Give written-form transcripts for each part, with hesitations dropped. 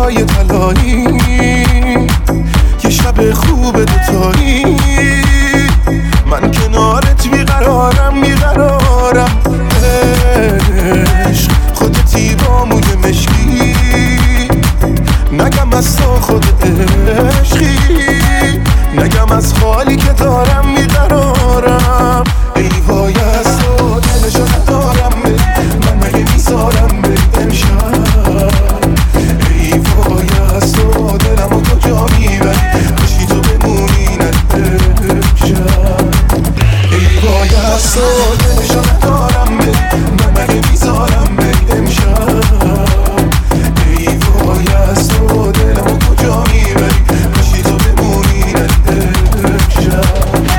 روزای طلایی، یه شب خوب دوتایی، من کنارت بیقرارم بیقرارم. عشق خودتی با موی مشکی، نگم از تو خودت عشقی، نگم از خالی که دارم بیقرارم. ای وای از تو دلشو ندارم بری، من مگه میذارم بری امشب. ای وای از تو دلمو کجا میبری، کاشکی تو بمونی امشب. ای وای از تو دلشو ندارم بری، من مگه میذارم بری امشب. ای وای از تو دلمو کجا میبری، کاشکی تو بمونی امشب.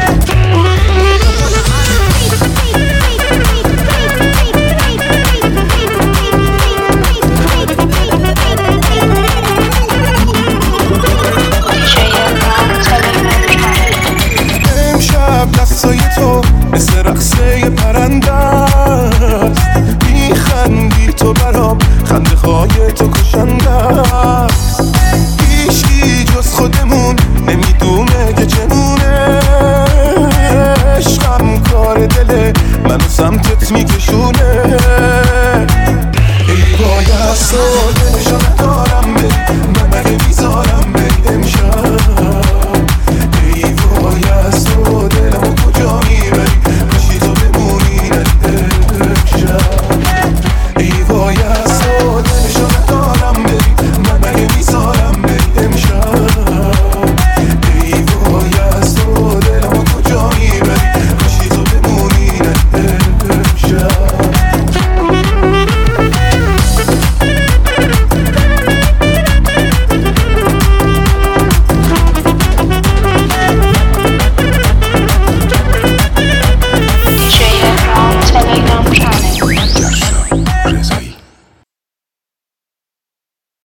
دستای تو مثل رقصه پرنده است، میخندی تو برام، خنده های تو کشنده است. هیچکی جز خودمون نمیدونه که چمونه، عشقم کار دله منو سمتت میکشونه.